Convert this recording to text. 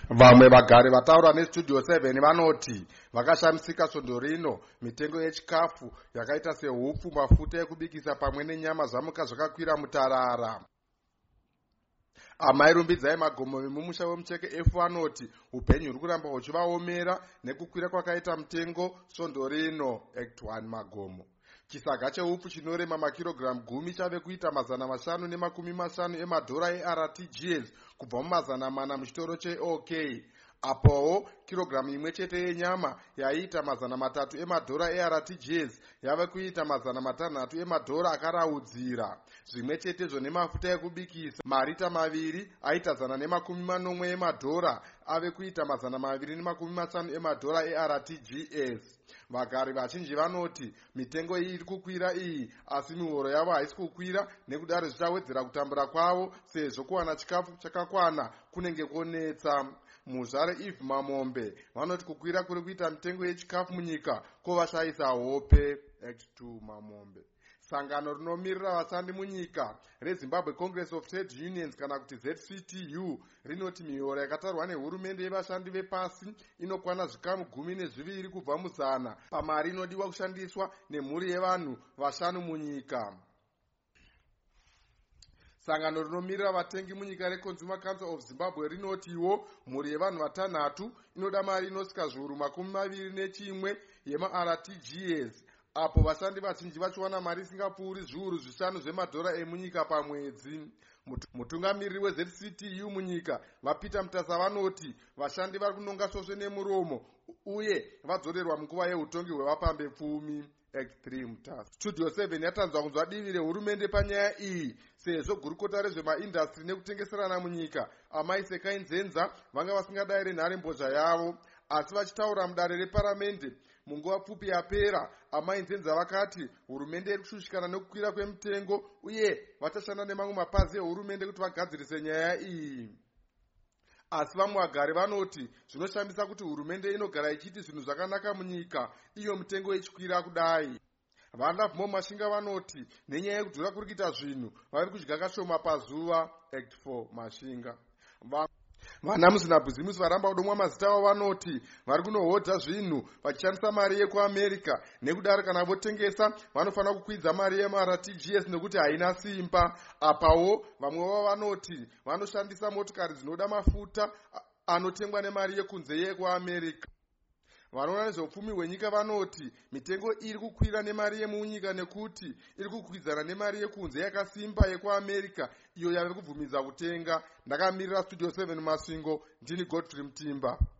Vamwe vagari vataura nestudio 7 vanoti vakashamisika svondo rino mitengo yechikafu yakaita sehupfu, mafuta ekubikisa pamwe nenyama zvamuka zvakakwira mutarara. Amai rumbidzai magomo vemumusha wemucheke efu vanoti upenyu huri kuramba huchivaomera nekukwira kwakaita mutengo svondo rino. Act 1 magomo. Chisaga cheupfu chinorema makirogiramu 10 chave kuita $550 emadhora eRTGS kubva $400 muchitoro cheOK. Apowo kirogiramu imwe chete yenyama yaiita $300 emadhora eRTGS yave kuita $600 emadhora akaraudzira. Zvimwe chetezvo nemafuta ekubikisa marita 2 aita $140 emadhora ave kuita $250 emadhora eRTGS. Vagari vachinji vanoti mitengo iyi iri kukwira iyi, asi mihoro yavo haisi kukwira, nekudaro zvichawedzera kutambura kwavo sezvo kuwana chikafu chakakwana kunenge konetsa. Muzvare Eve Mamombe vanoti kukwira kuri kuita mitengo yechikafu munyika kovashayisa hope. Act 2 Mamombe. Sangano rinomirira vashandi munyika reZimbabwe Congress of Trade Unions kana kuti ZCTU rinoti mihoro yakatarwa nehurumende yevashandi vepasi inokwana zvikamu 12 kubva mu100 pamari inodiwa kushandiswa nemhuri yevanhu 5 munyika. Sangano rinomirira vatengi munyika reConsumer Council of Zimbabwe rinotiwo mhuri yevanhu 6 inoda mari inosvika zviuru 21 yemaRTGS, apo vashandi vazhinji vachiwana mari isingapfuuri zviuru 5 zvemadhora emunyika pamwedzi. Mutungamiriri weZCTU munyika vaPeter Mutasa vanoti vashandi vari kunonga svosve nemuromo uye vadzorerwa munguva yeutongi hwevapambe pfumi. Act 3 Mutasa. Studio 7 yatanzwa kunzwa divi rehurumende panyaya iyi sezvo gurukota rezvemaindastri nekutengeserana munyika Amai Sekai Nzenza vanga vasingadayire nhare mbozha yavo, asi vachitaura mudare reparamende munguva pfupi yapera. Amai Nzenza vakati hurumende iri kushushikana nekukwira kwemitengo uye vachashanda nemamwe mapazi ehurumende kuti vagadzirise nyaya iyi. Asi vamwe vagari vanoti zvinoshamisa kuti hurumende inogara ichiti zvinhu zvakanaka munyika iyo mitengo ichikwira kudai. Vandavumo Mashinga vanoti nenyaya yekudhura kuri kuita zvinhu vari kudya kashoma pazuva. Act 4 Mashinga. Vana muzvinabhizimusi varamba kudomwa mazita avo vanoti vari kunohodha zvinhu vachishandisa mari yekuAmerica, nekudaro kana votengesa vanofanira kukwidza mari yeMRTGS nekuti haina simba. Apawo vamwe vavo vanoti vanoshandisa motikari dzinoda mafuta anotengwa nemari yekunze yekuAmerica. Vanoona nezveupfumi hwenyika vanoti mitengo iri kukwira nemari yemunyika nekuti iri kukwidzana nemari yekunze yakasimba yekuAmerica iyo yave kubvumidza kutenga. Ndakamirira Studio 7 Masvingo, ndini Godfrey Mutimba.